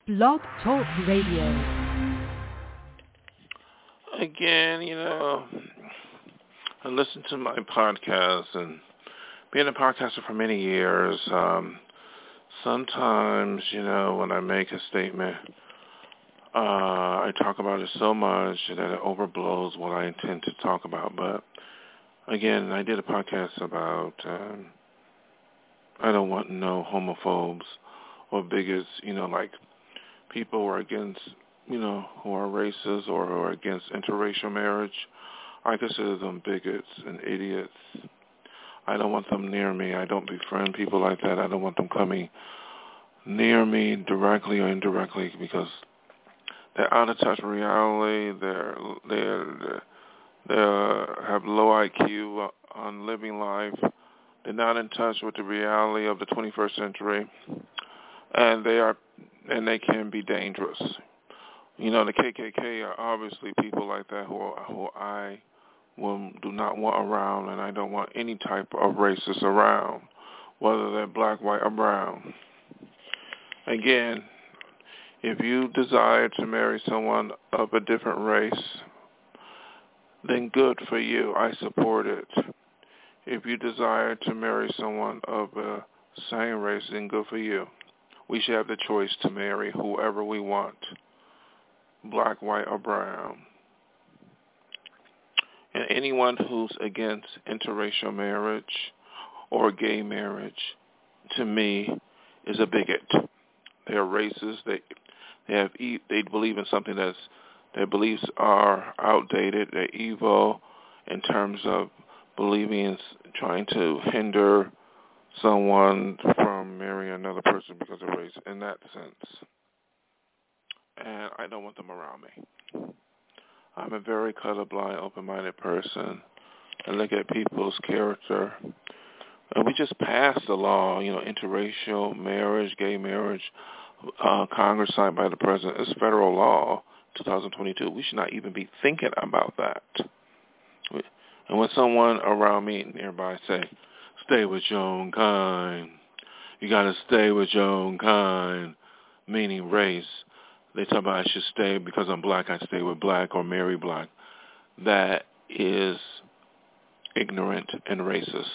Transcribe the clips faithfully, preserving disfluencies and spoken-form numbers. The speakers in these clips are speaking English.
Blog Talk Radio. Again, you know, I listen to my podcast, and being a podcaster for many years, um, sometimes, you know, when I make a statement, uh, I talk about it so much that it overblows what I intend to talk about. But again, I did a podcast about um, I don't want no homophobes or bigots, you know, like people who are against, you know, who are racist or who are against interracial marriage. I consider them bigots and idiots. I don't want them near me. I don't befriend people like that. I don't want them coming near me directly or indirectly because they're out of touch with reality. They're they're they have low I Q on living life. They're not in touch with the reality of the twenty-first century, and they are and they can be dangerous. You know, the K K K are obviously people like that who are, who I will do not want around, and I don't want any type of racist around, whether they're black, white, or brown. Again, if you desire to marry someone of a different race, then good for you. I support it. If you desire to marry someone of the same race, then good for you. We should have the choice to marry whoever we want, black, white, or brown. And anyone who's against interracial marriage or gay marriage, to me, is a bigot. They are racist. They they have they believe in something that's their beliefs are outdated. They're evil in terms of believing in trying to hinder someone from marrying another person because of race. In that sense, and I don't want them around me. I'm a very colorblind, open-minded person. I look at people's character. And we just passed the law, you know, interracial marriage, gay marriage. Uh, Congress signed by the president. It's federal law, two thousand twenty-two. We should not even be thinking about that. And when someone around me nearby say, stay with your own kind, you got to stay with your own kind, meaning race. They talk about I should stay because I'm black, I stay with black or marry black. That is ignorant and racist.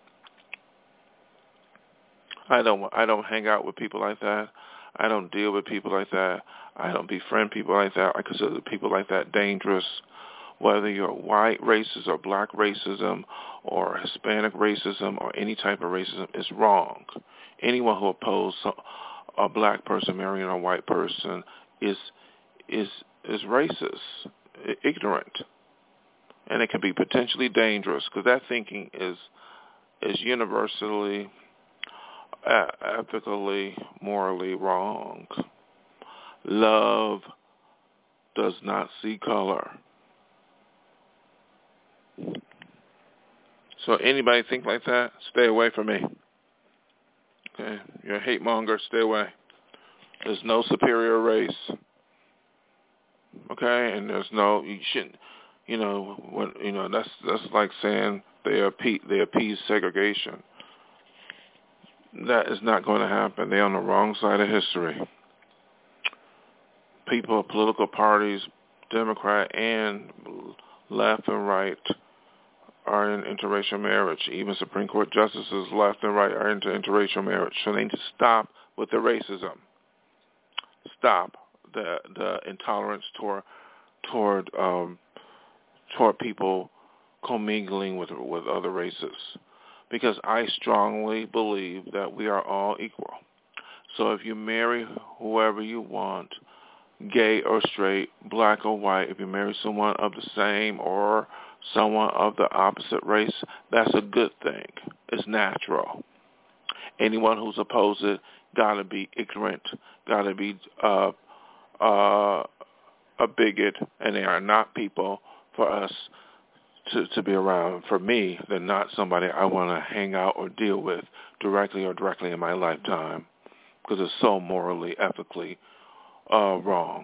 I don't I don't hang out with people like that. I don't deal with people like that. I don't befriend people like that. I consider people like that dangerous. Whether you're white racist or black racism or Hispanic racism or any type of racism is wrong. Anyone who opposes a black person marrying a white person is is is racist, ignorant, and it can be potentially dangerous because that thinking is is universally, uh, ethically, morally wrong. Love does not see color. So anybody think like that, stay away from me. Okay, you're a hate monger, stay away. There's no superior race. Okay, and there's no you shouldn't. You know when you know that's that's like saying they appease they appease segregation. That is not going to happen. They're on the wrong side of history. People of political parties, Democrat and left and right, are in interracial marriage. Even Supreme Court justices, left and right, are into interracial marriage. So they need to stop with the racism. Stop the the intolerance toward toward um, toward people commingling with with other races. Because I strongly believe that we are all equal. So if you marry whoever you want, gay or straight, black or white, if you marry someone of the same or someone of the opposite race, that's a good thing. It's natural. Anyone who's opposed it gotta be ignorant, gotta be uh, uh, a bigot, and they are not people for us to, to be around. For me, they're not somebody I want to hang out or deal with directly or directly in my lifetime because it's so morally, ethically uh, wrong.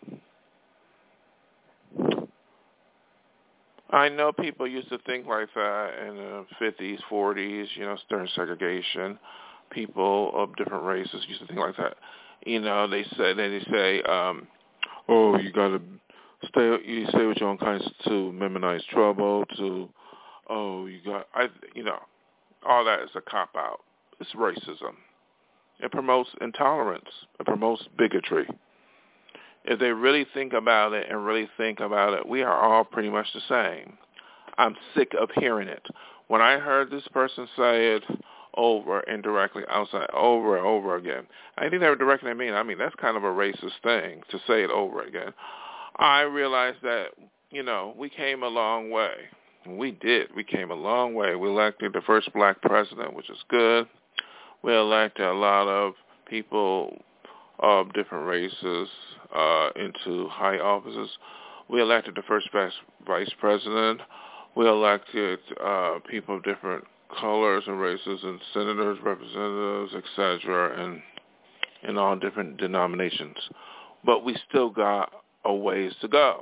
I know people used to think like that in the fifties, forties, you know, during segregation. People of different races used to think like that. You know, they say they say, um, oh, you gotta stay. You stay with your own kind to minimize trouble. To oh, you got I. You know, all that is a cop out. It's racism. It promotes intolerance. It promotes bigotry. If they really think about it and really think about it, we are all pretty much the same. I'm sick of hearing it. When I heard this person say it over indirectly outside, over and over again, I think they were directing at me. I mean, that's kind of a racist thing to say it over again. I realized that, you know, we came a long way. We did. We came a long way. We elected the first black president, which is good. We elected a lot of people of different races uh, into high offices. We elected the first vice president. We elected uh, people of different colors and races and senators, representatives, et cetera, and in all different denominations. But we still got a ways to go.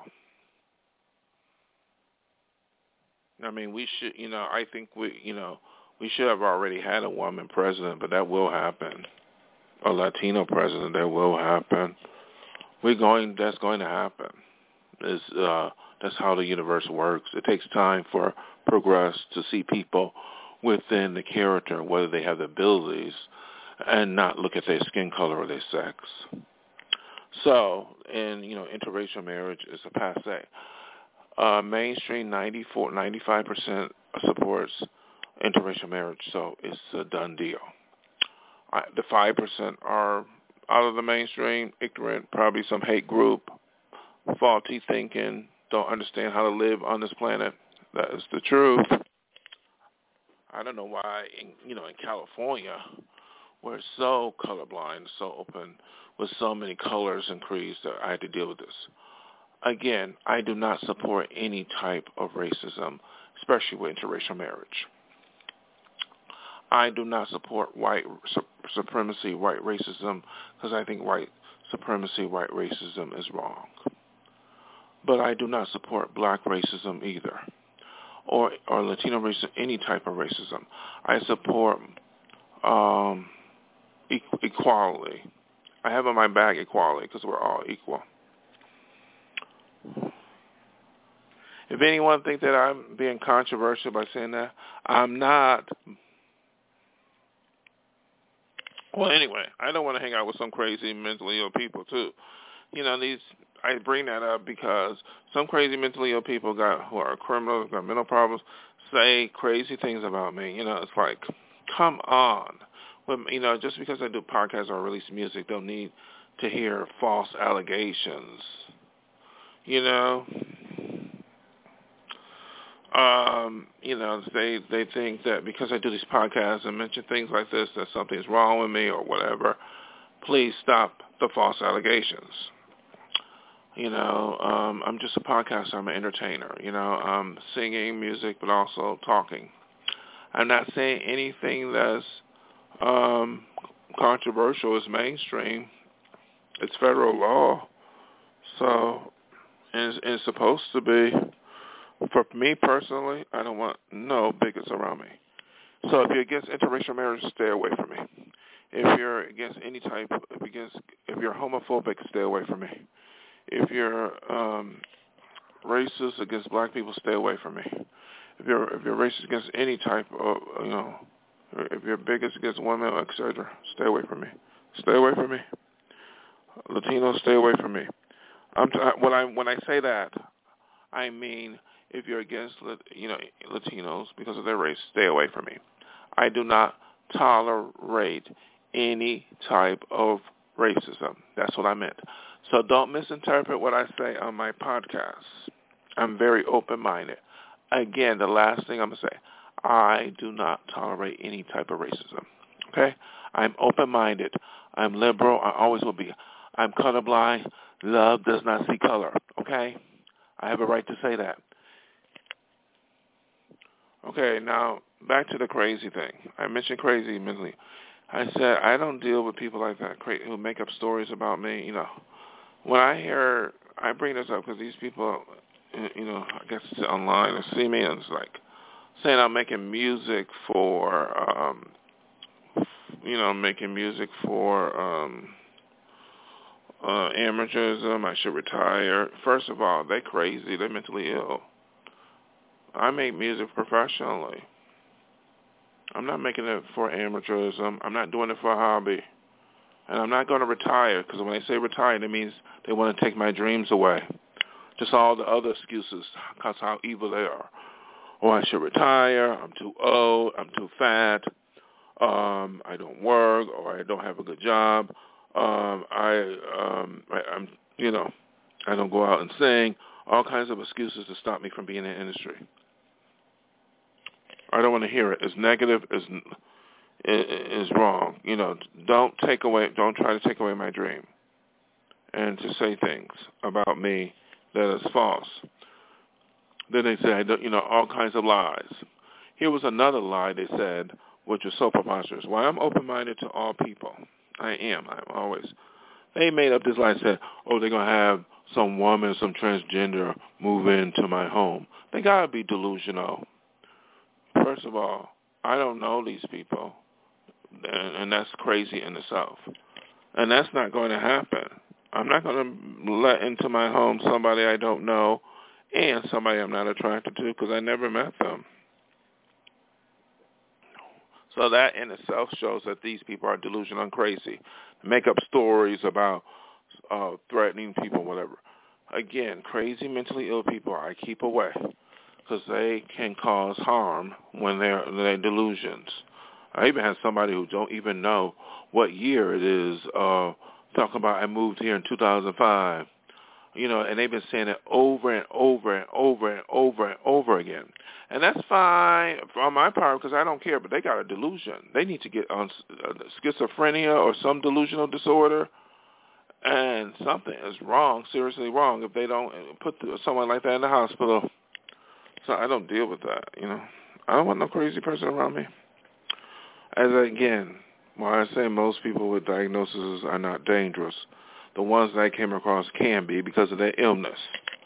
I mean, we should, you know, I think we, you know, we should have already had a woman president, but that will happen. A Latino president, that will happen. We're going, that's going to happen. It's, uh, that's how the universe works. It takes time for progress to see people within the character, whether they have the abilities, and not look at their skin color or their sex. So, and, you know, interracial marriage is a passe. Uh, mainstream ninety-four, ninety-five percent supports interracial marriage, so it's a done deal. I, the five percent are out of the mainstream, ignorant, probably some hate group, faulty thinking, don't understand how to live on this planet. That is the truth. I don't know why, in, you know, in California, we're so colorblind, so open, with so many colors and creeds that I had to deal with this. Again, I do not support any type of racism, especially with interracial marriage. I do not support white su- supremacy, white racism, because I think white supremacy, white racism is wrong. But I do not support black racism either, or or Latino racism, any type of racism. I support um, e- equality. I have in my bag equality because we're all equal. If anyone thinks that I'm being controversial by saying that, I'm not. Well, anyway, I don't want to hang out with some crazy mentally ill people, too. You know, these. I bring that up because some crazy mentally ill people got who are criminals, got mental problems, say crazy things about me. You know, it's like, come on. When, you know, just because I do podcasts or release music, don't need to hear false allegations. You know, um, you know, they they think that because I do these podcasts and mention things like this, that something's wrong with me or whatever. Please stop the false allegations. You know, um, I'm just a podcaster. I'm an entertainer. You know, I'm singing music, but also talking. I'm not saying anything that's um, controversial. It's mainstream. It's federal law. So, and it's, and it's supposed to be. For me personally, I don't want no bigots around me. So if you're against interracial marriage, stay away from me. If you're against any type, if you're, against, if you're homophobic, stay away from me. If you're um, racist against black people, stay away from me. If you're if you're racist against any type of, you know, if you're bigots against women, et cetera, stay away from me. Stay away from me. Latinos, stay away from me. I'm t- when I when I say that, I mean if you're against, you know, Latinos because of their race, stay away from me. I do not tolerate any type of racism. That's what I meant. So don't misinterpret what I say on my podcast. I'm very open-minded. Again, the last thing I'm going to say, I do not tolerate any type of racism. Okay? I'm open-minded. I'm liberal. I always will be. I'm colorblind. Love does not see color. Okay? I have a right to say that. Okay, now back to the crazy thing. I mentioned crazy mentally. I said I don't deal with people like that who make up stories about me. You know, when I hear, I bring this up because these people, you know, I guess it's online or see me and it's like saying I'm making music for, um, you know, making music for um, uh, amateurism. I should retire. First of all, they're crazy. They're mentally ill. I make music professionally. I'm not making it for amateurism. I'm not doing it for a hobby. And I'm not going to retire, because when they say retire, that means they want to take my dreams away. Just all the other excuses, because how evil they are. Oh, I should retire. I'm too old. I'm too fat. Um, I don't work, or I don't have a good job. Um, I, um, I, I'm, you know, I don't go out and sing. All kinds of excuses to stop me from being in the industry. I don't want to hear it. It's negative. It's, it's wrong. You know, don't take away. Don't try to take away my dream, and to say things about me that is false. Then they say, you know, all kinds of lies. Here was another lie they said, which was so preposterous. Well, I'm open-minded to all people. I am. I'm always. They made up this lie and said, oh, they're going to have some woman, some transgender move into my home. They got to be delusional. First of all, I don't know these people, and, and that's crazy in itself. And that's not going to happen. I'm not going to let into my home somebody I don't know and somebody I'm not attracted to because I never met them. So that in itself shows that these people are delusional and crazy. Make up stories about uh, threatening people, whatever. Again, crazy, mentally ill people I keep away because they can cause harm when they're, they're delusions. I even had somebody who don't even know what year it is uh, talking about I moved here in two thousand five. You know, and they've been saying it over and over and over and over and over again. And that's fine on my part because I don't care, but they got a delusion. They need to get on schizophrenia or some delusional disorder, and something is wrong, seriously wrong, if they don't put someone like that in the hospital. So I don't deal with that, you know. I don't want no crazy person around me. As again, why I say most people with diagnoses are not dangerous. The ones that I came across can be because of their illness.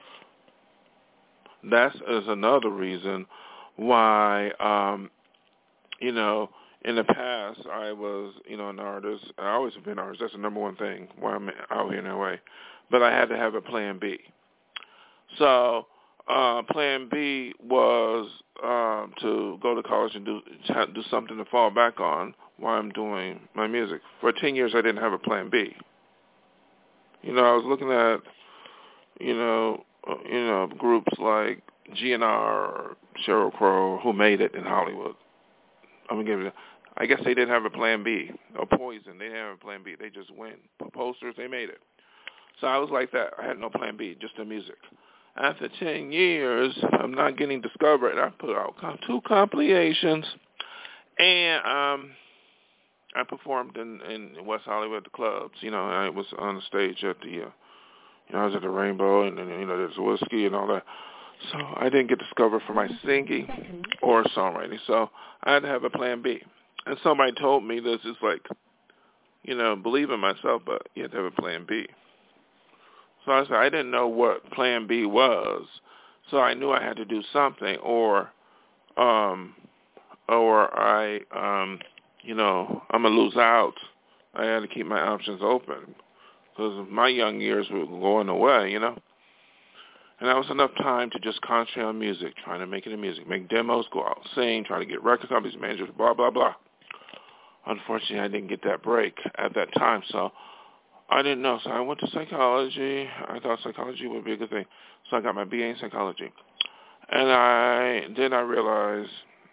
That is another reason why, um, you know, in the past I was, you know, an artist. I always have been an artist. That's the number one thing why I'm out here in L A. But I had to have a plan B. So uh, plan B was um, to go to college and do do something to fall back on while I'm doing my music. For ten years I didn't have a plan B. You know, I was looking at, you know, uh, you know, groups like G N R or Sheryl Crow who made it in Hollywood. I'm gonna give you. I guess they didn't have a plan B. Or Poison, they didn't have a plan B. They just went posters. They made it. So I was like that. I had no plan B, just the music. After ten years, I'm not getting discovered. I put out two compilations, and um. I performed in, in West Hollywood at the clubs. You know, I was on the stage at the, uh, you know, I was at the Rainbow, and then, you know, there's whiskey and all that. So I didn't get discovered for my singing or songwriting. So I had to have a plan B. And somebody told me this is like, you know, believe in myself, but you have to have a plan B. So I said I didn't know what plan B was. So I knew I had to do something, or, um, or I, um, you know, I'm going to lose out. I had to keep my options open because my young years were going away, you know. And that was enough time to just concentrate on music, trying to make it in music, make demos, go out, sing, try to get record companies, managers, blah, blah, blah. Unfortunately, I didn't get that break at that time, so I didn't know. So I went to psychology. I thought psychology would be a good thing. So I got my B A in psychology. And I then I realized,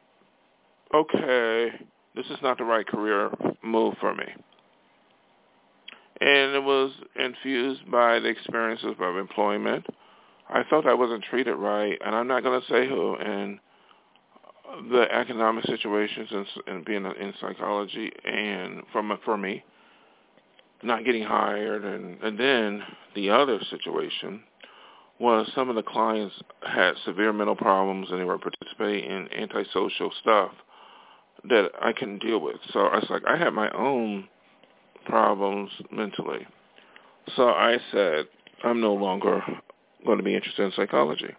okay, this is not the right career move for me. And it was infused by the experiences of employment. I felt I wasn't treated right, and I'm not going to say who, and the economic situations and, and being in psychology, and from for me, not getting hired. And, and then the other situation was some of the clients had severe mental problems, and they were participating in antisocial stuff that I couldn't deal with. So I was like, I had my own problems mentally. So I said, I'm no longer going to be interested in psychology.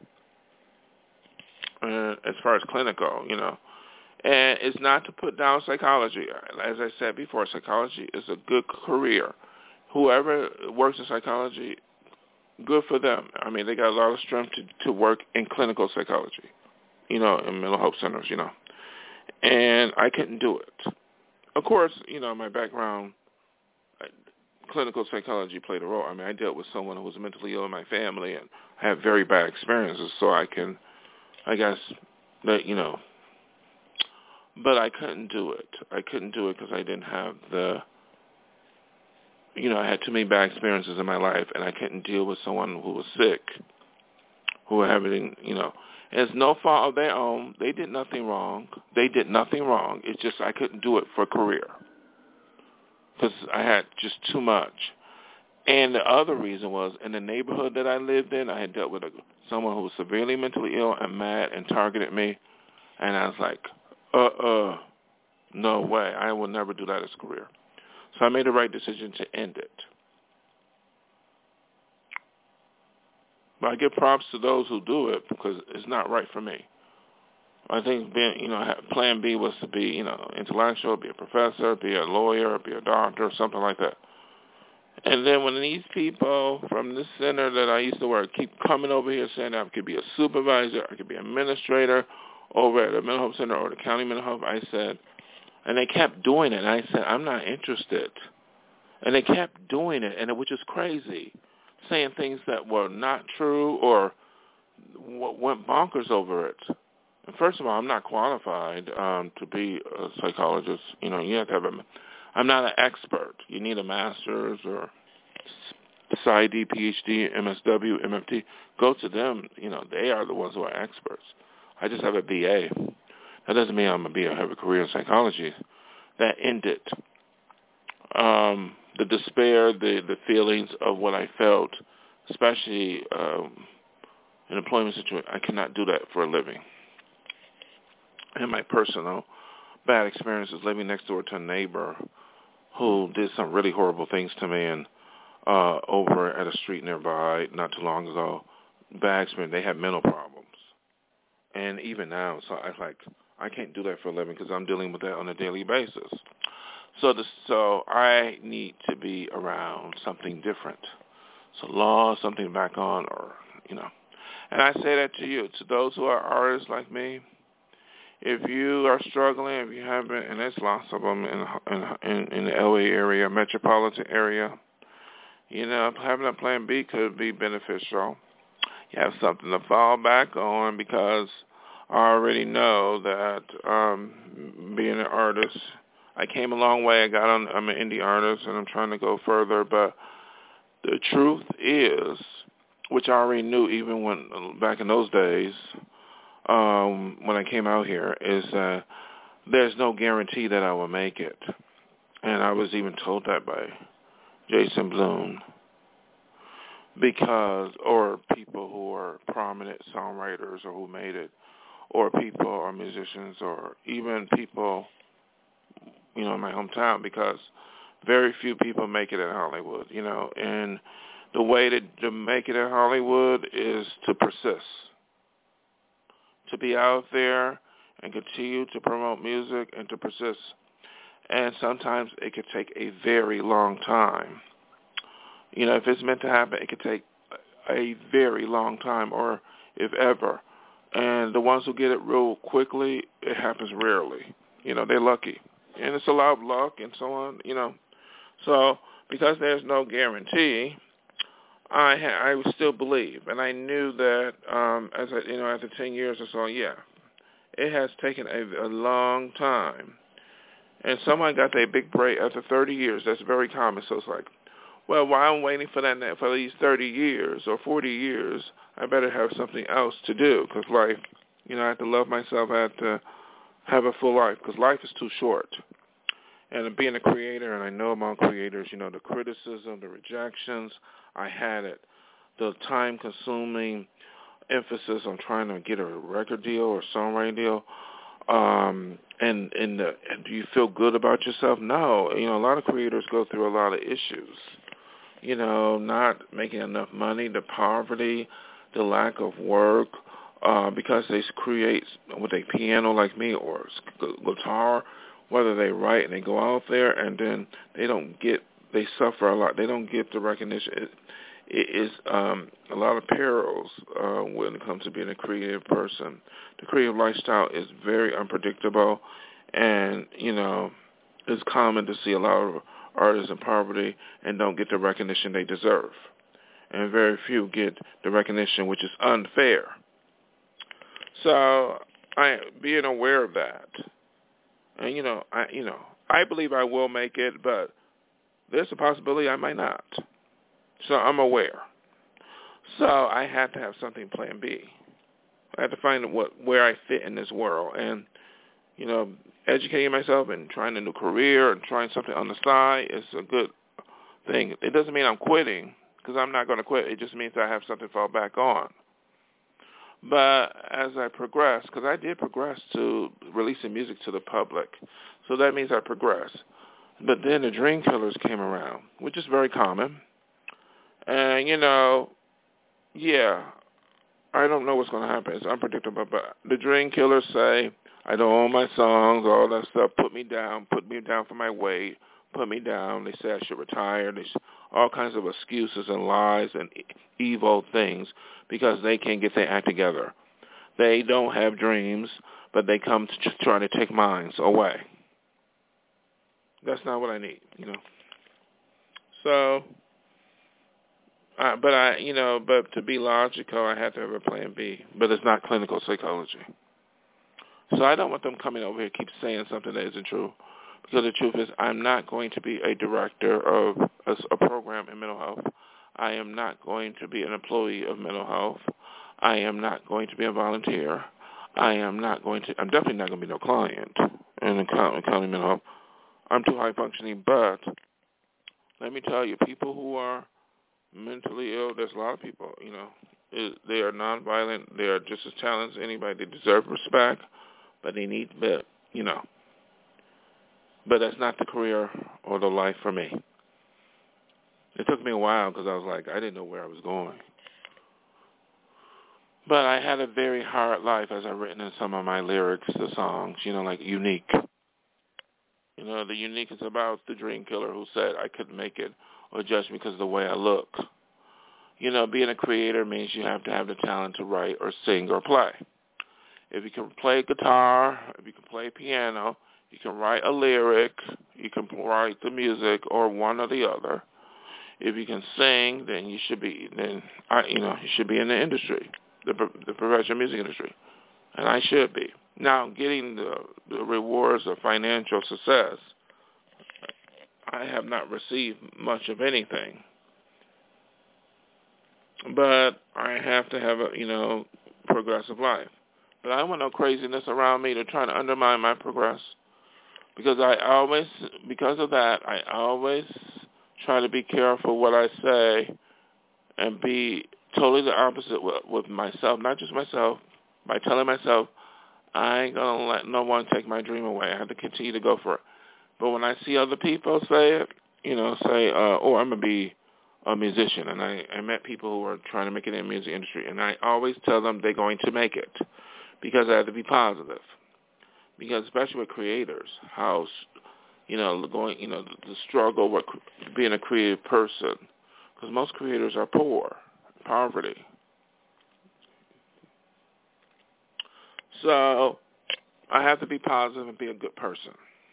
Uh, as far as clinical, you know. And it's not to put down psychology. As I said before, psychology is a good career. whoever works in psychology, good for them. I mean, they got a lot of strength to, to work in clinical psychology, you know, in mental health centers, you know. And I couldn't do it. Of course, you know, my background, clinical psychology played a role. I mean, I dealt with someone who was mentally ill in my family and had very bad experiences, so I can, I guess, that, you know, but I couldn't do it. I couldn't do it because I didn't have the, you know, I had too many bad experiences in my life, and I couldn't deal with someone who was sick, who were having, you know, and it's no fault of their own. They did nothing wrong. They did nothing wrong. It's just I couldn't do it for a career because I had just too much. And the other reason was in the neighborhood that I lived in, I had dealt with a, someone who was severely mentally ill and mad and targeted me, and I was like, uh-uh, no way. I will never do that as a career. So I made the right decision to end it. But I give props to those who do it because it's not right for me. I think being, you know, plan B was to be, you know, intellectual, be a professor, be a lawyer, be a doctor, something like that. And then when these people from this center that I used to work keep coming over here saying I could be a supervisor, I could be an administrator over at a mental health center or the county mental health, I said, and they kept doing it. And I said, I'm not interested. And they kept doing it, and it was just crazy, saying things that were not true or went bonkers over it. And first of all, I'm not qualified um, to be a psychologist. You know, you have to have a, I'm not an expert. You need a master's or PsyD, PhD, M S W, M F T. Go to them. You know, they are the ones who are experts. I just have a B A. That doesn't mean I'm going to be a, have a career in psychology. That ended um, the despair, the, the feelings of what I felt, especially um, in an employment situation. I cannot do that for a living. And my personal bad experiences living next door to a neighbor who did some really horrible things to me, and uh, over at a street nearby not too long ago, bad experience. They had mental problems. And even now, so I like, I can't do that for a living because I'm dealing with that on a daily basis. So the, so I need to be around something different. So law, something back on, or, you know. And I say that to you, to those who are artists like me. If you are struggling, if you haven't, and there's lots of them in, in, in the L A area, metropolitan area, you know, having a plan B could be beneficial. You have something to fall back on because I already know that um, being an artist, I came a long way. I got on, I'm an indie artist, and I'm trying to go further. But the truth is, which I already knew even when back in those days, um, when I came out here, is that there's no guarantee that I will make it. And I was even told that by Jason Bloom. Because, or people who are prominent songwriters or who made it, or people or musicians, or even people, you know, in my hometown, because very few people make it in Hollywood, you know, and the way to, to make it in Hollywood is to persist, to be out there and continue to promote music and to persist. And sometimes it could take a very long time. You know, if it's meant to happen, it could take a very long time, or if ever. And the ones who get it real quickly, it happens rarely. You know, they're lucky. And it's a lot of luck and so on, you know. So because there's no guarantee, I ha- I would still believe. And I knew that, um, as I, you know, after ten years or so, yeah, it has taken a, a long time. And someone got their big break after thirty years. That's very common. So it's like, well, while I'm waiting for that for these thirty years or forty years, I better have something else to do because life, you know, I have to love myself. I have to have a full life because life is too short. And being a creator, and I know among creators, you know, the criticism, the rejections, I had it. The time-consuming emphasis on trying to get a record deal or songwriting deal. Um, and, and, the, and do you feel good about yourself? No. You know, a lot of creators go through a lot of issues. You know, not making enough money, the poverty, the lack of work, uh, because they create with a piano like me or guitar, whether they write and they go out there and then they don't get they suffer a lot. They don't get the recognition. It, it is um, a lot of perils uh, when it comes to being a creative person. The creative lifestyle is very unpredictable, and, you know, it's common to see a lot of artists in poverty and don't get the recognition they deserve. And very few get the recognition, which is unfair. So, I being aware of that, and, you know, I, you know, I believe I will make it, but there's a possibility I might not. So I'm aware. So I had to have something plan B. I had to find what where I fit in this world. And, you know, educating myself and trying a new career and trying something on the side is a good thing. It doesn't mean I'm quitting, because I'm not going to quit. It just means I have something to fall back on. But as I progress, because I did progress to releasing music to the public, so that means I progressed. But then the Dream Killers came around, which is very common. And, you know, yeah, I don't know what's going to happen. It's unpredictable. But the Dream Killers say, I don't own my songs, all that stuff, put me down, put me down for my weight, put me down. They say I should retire. There's all kinds of excuses and lies and evil things because they can't get their act together. They don't have dreams, but they come to try to take mine away. That's not what I need, you know. So, uh, but I, you know, but to be logical, I have to have a plan B. But it's not clinical psychology. So I don't want them coming over here keep saying something that isn't true. Because the truth is, I'm not going to be a director of a, a program in mental health. I am not going to be an employee of mental health. I am not going to be a volunteer. I am not going to, I'm definitely not going to be no client in the county, county mental health. I'm too high functioning, but let me tell you, people who are mentally ill, there's a lot of people, you know, they are nonviolent. They are just as talented as anybody. They deserve respect, but they need, but, you know, but that's not the career or the life for me. It took me a while because I was like, I didn't know where I was going. But I had a very hard life, as I've written in some of my lyrics, the songs, you know, like Unique. You know, the Unique is about the dream killer who said I couldn't make it or judge me because of the way I look. You know, being a creator means you have to have the talent to write or sing or play. If you can play guitar, if you can play piano, you can write a lyric, you can write the music or one or the other. If you can sing, then you should be, then I, you know, you should be in the industry, the the professional music industry, and I should be. Now, getting the, the rewards of financial success, I have not received much of anything, but I have to have a, you know, progressive life. But I don't want no craziness around me to try to undermine my progress, because I always, because of that, I always try to be careful what I say and be totally the opposite with, with myself, not just myself, by telling myself, I ain't going to let no one take my dream away. I have to continue to go for it. But when I see other people say it, you know, say, uh, oh, I'm going to be a musician. And I, I met people who are trying to make it in the music industry. And I always tell them they're going to make it because I have to be positive. Because especially with creators, how, you know, going, you know, the, the struggle with being a creative person. Because most creators are poor, poverty. So I have to be positive and be a good person.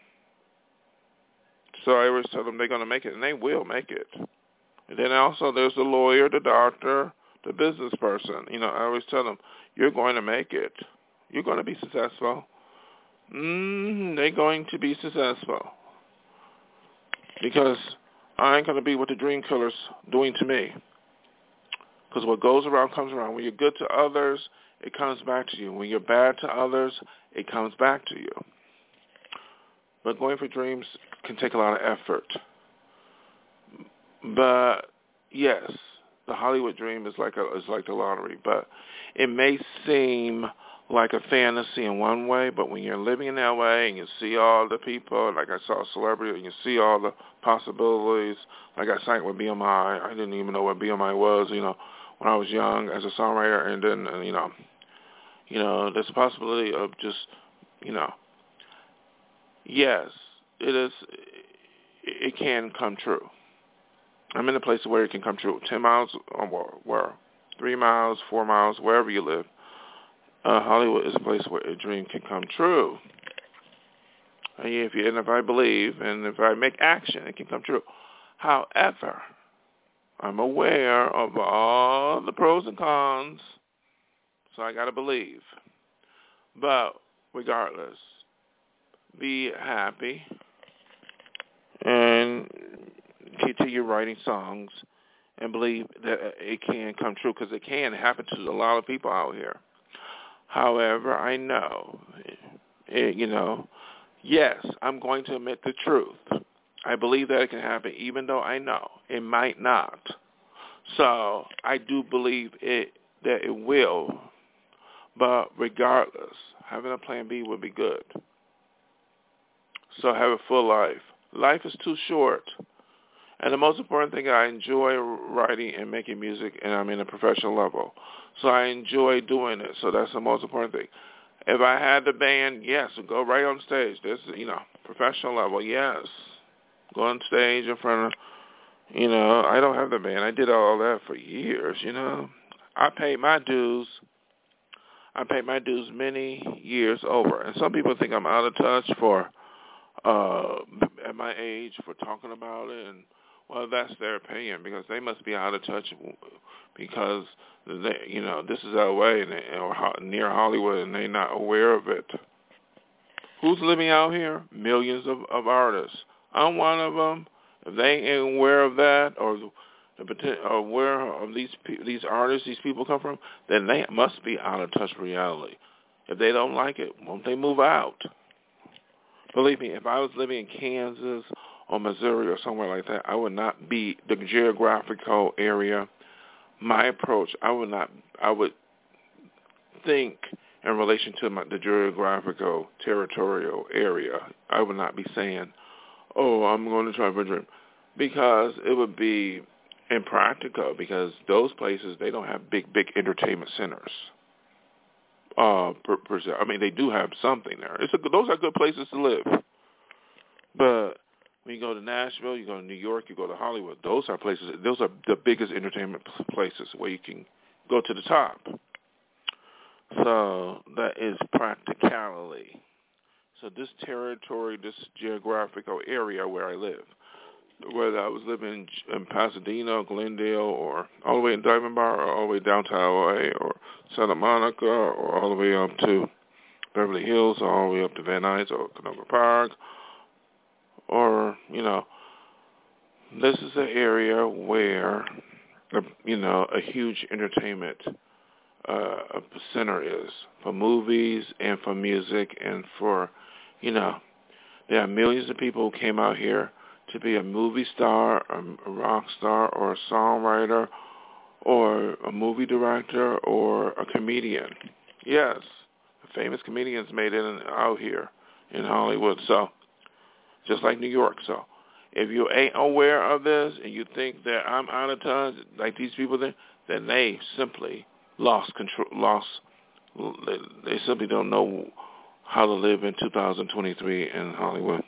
So I always tell them they're going to make it, and they will make it. And then also there's the lawyer, the doctor, the business person. You know, I always tell them, you're going to make it. You're going to be successful. Mm, they're going to be successful. Because I ain't going to be what the dream killer's doing to me. Because what goes around comes around. When you're good to others, it comes back to you. When you're bad to others, it comes back to you. But going for dreams can take a lot of effort. But yes, the Hollywood dream is like a is like the lottery. But it may seem like a fantasy in one way, but when you're living in L A and you see all the people, like I saw a celebrity, and you see all the possibilities, like I sang with B M I. I didn't even know what B M I was, you know, when I was young as a songwriter, and then, uh, you know, you know, there's a possibility of just, you know, yes, it is, it can come true. I'm in a place where it can come true. Ten miles or more, where three miles, four miles, wherever you live. Uh, Hollywood is a place where a dream can come true. And if, you, and if I believe and if I make action, it can come true. However, I'm aware of all the pros and cons, so I got to believe. But regardless, be happy and continue writing songs and believe that it can come true, because it can happen to a lot of people out here. However, I know, it, you know, yes, I'm going to admit the truth. I believe that it can happen, even though I know it might not. So I do believe it that it will. But regardless, having a plan B would be good. So have a full life. Life is too short. And the most important thing, I enjoy writing and making music, and I'm in a professional level. So I enjoy doing it. So that's the most important thing. If I had the band, yes, go right on stage. This, you know, professional level, yes. Go on stage in front of, you know, I don't have the band. I did all that for years, you know. I paid my dues. I paid my dues many years over. And some people think I'm out of touch for, uh, at my age, for talking about it. And, well, that's their opinion, because they must be out of touch because, they, you know, this is L A and they, or near Hollywood, and they're not aware of it. Who's living out here? Millions of, of artists. I'm one of them. If they ain't aware of that, or the or where of these these artists, these people come from, then they must be out of touch with reality. If they don't like it, won't they move out? Believe me, if I was living in Kansas or Missouri or somewhere like that, I would not be the geographical area. My approach, I would not. I would think in relation to my, the geographical territorial area. I would not be saying, "Oh, I'm going to try for a dream," because it would be impractical. Because those places, they don't have big, big entertainment centers. Uh, per, per se. I mean, they do have something there. It's a, those are good places to live. But when you go to Nashville, you go to New York, you go to Hollywood, those are places, those are the biggest entertainment places where you can go to the top. So that is practicality. So this territory, this geographical area where I live, whether I was living in Pasadena, Glendale, or all the way in Diamond Bar, or all the way downtown L A, or Santa Monica, or all the way up to Beverly Hills, or all the way up to Van Nuys, or Canoga Park, or, you know, this is an area where, you know, a huge entertainment uh, center is for movies and for music and for, you know, there are millions of people who came out here to be a movie star, a rock star, or a songwriter, or a movie director, or a comedian. Yes, famous comedians made it out here in Hollywood, so just like New York. So if you ain't aware of this and you think that I'm out of touch, like these people, then, then they simply lost control, lost, they, they simply don't know how to live in two thousand twenty-three in Hollywood.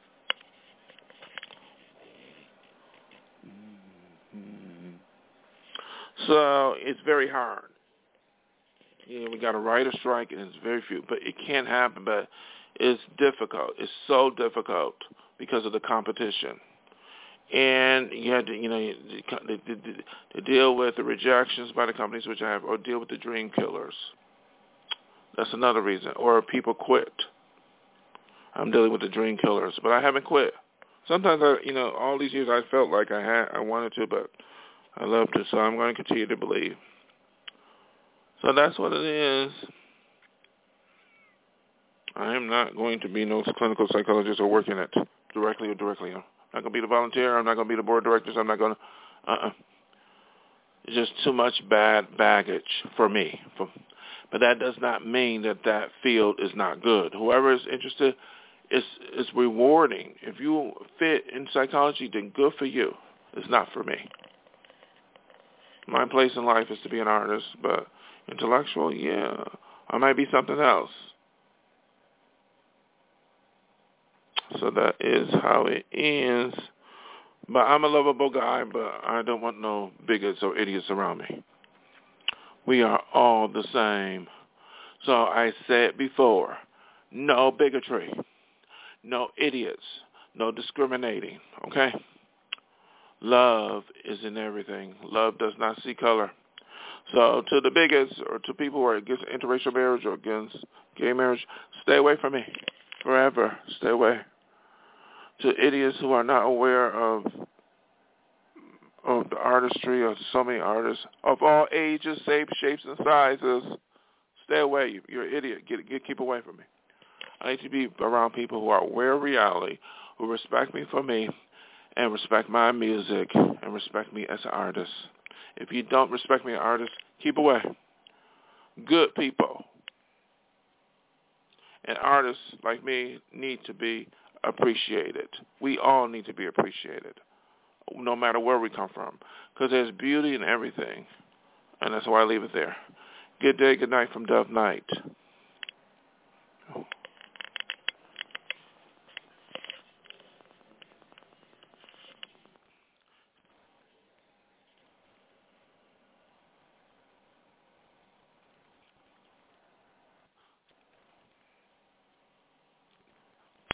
So it's very hard. You know, we got a writer strike, and it's very few, but it can happen. But it's difficult. It's so difficult because of the competition, and you had to, you know, to, to, to deal with the rejections by the companies, which I have, or deal with the dream killers. That's another reason. Or people quit. I'm dealing with the dream killers, but I haven't quit. Sometimes I, you know, all these years I felt like I had, I wanted to, but I love to, so I'm going to continue to believe. So that's what it is. I am not going to be no clinical psychologist or working it directly or directly. I'm not going to be the volunteer. I'm not going to be the board of directors. I'm not going to, uh-uh. It's just too much bad baggage for me. For, but that does not mean that that field is not good. Whoever is interested, it's, it's rewarding. If you fit in psychology, then good for you. It's not for me. My place in life is to be an artist, but intellectual, yeah, I might be something else. So that is how it is. But I'm a lovable guy, but I don't want no bigots or idiots around me. We are all the same. So I said before, no bigotry, no idiots, no discriminating, okay? Love is in everything. Love does not see color. So to the bigots or to people who are against interracial marriage or against gay marriage, stay away from me forever. Stay away. To idiots who are not aware of of the artistry of so many artists of all ages, shapes, shapes, and sizes, stay away. You're an idiot. Get, get, keep away from me. I need to be around people who are aware of reality, who respect me for me, and respect my music, and respect me as an artist. If you don't respect me as an artist, keep away. Good people and artists like me need to be appreciated. We all need to be appreciated, no matter where we come from, because there's beauty in everything, and that's why I leave it there. Good day, good night from Dove Night.